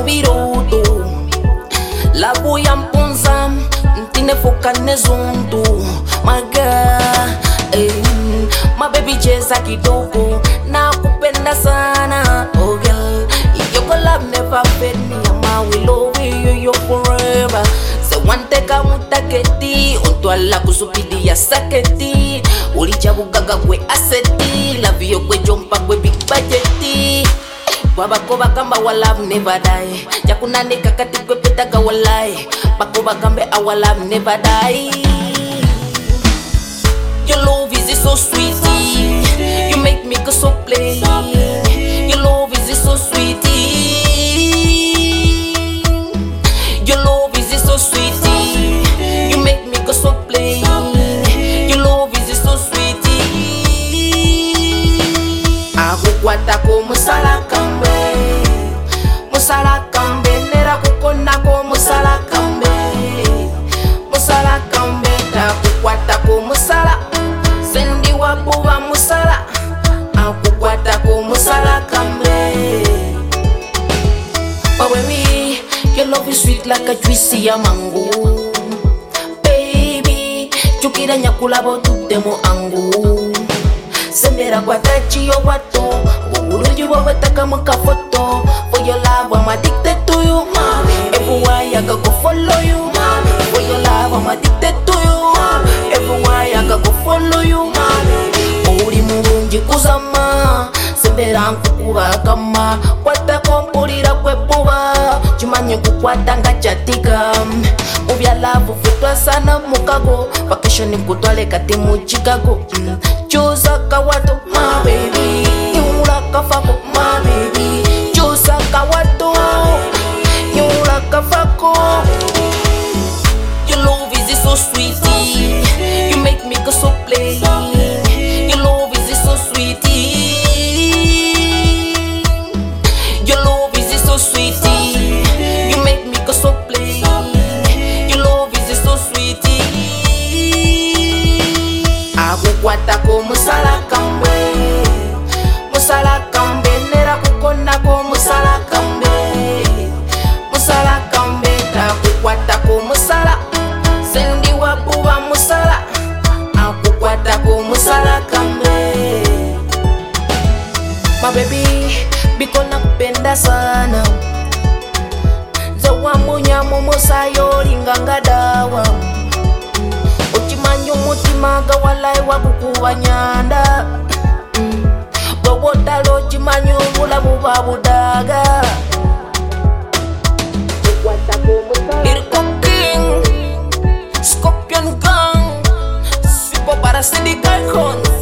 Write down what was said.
mubirutu labu ya mpunza mtinefuka nezuntu my girl, my baby cheza kidogo na kupenda sana oh girl, your love never fade me, I will love you forever. Se wanteka mutaketi ontwala kusupidi ya saketi ulichabugaga kwe aseti love yo kwe jompa kwe big budgeti wabakoba kamba our love never die yakunanika kati kwe petaga walai bakoba kambe our love never die. Your love is so sweetie, you make me go so plain. Your love is so sweetie, your love is so sweetie, you make me go so plain. Your love is so sweetie. Akukwata ko musala kambe, musala kambe nera kukona ko musala kambe, musala kambe akukwata ko musala. Sendi wabuwa musala, akukwata ko musala kambe. Oh baby, your love is sweet like a juicy ya mango. Baby, chukira nyakula botutemo angu. Sembera kwa tachi yo wato, uruju wawetaka muka photo. For your love I'm addicted to you, everywhere I go follow you. For your love I'm addicted to you, everywhere I go follow you. Uri murungi kuzama, sembera nkukuba kama kwata kompulira kwebuba, chimanye kukwata ngachatika. Ubya love futwa sana mukago, vacation kutwale kati mu Chicago. Choose kawato my baby, nyula kafako my baby. Choose kawato, nyula kafako. Your love is so sweetie, you make me go so plain. Your love is so sweetie, your love is so sweetie, you make me go so plain. Your love is so sweetie. Akukwata ko musala kambe, musala kambe nera kukona ko musala kambe, musala kambe akukwata ko musala. Sendi wabuwa musala, akukwata ko musala kambe. My baby, biko nakupenda sana. Zawa munyamu musayo linganga dawa. Uchimanyu mutima gawalai wakukuwa nyanda. Bwotalo chimanyu mulabu babudaga. Lirko King, Scorpion Gang, Sipo para Syndicate Con.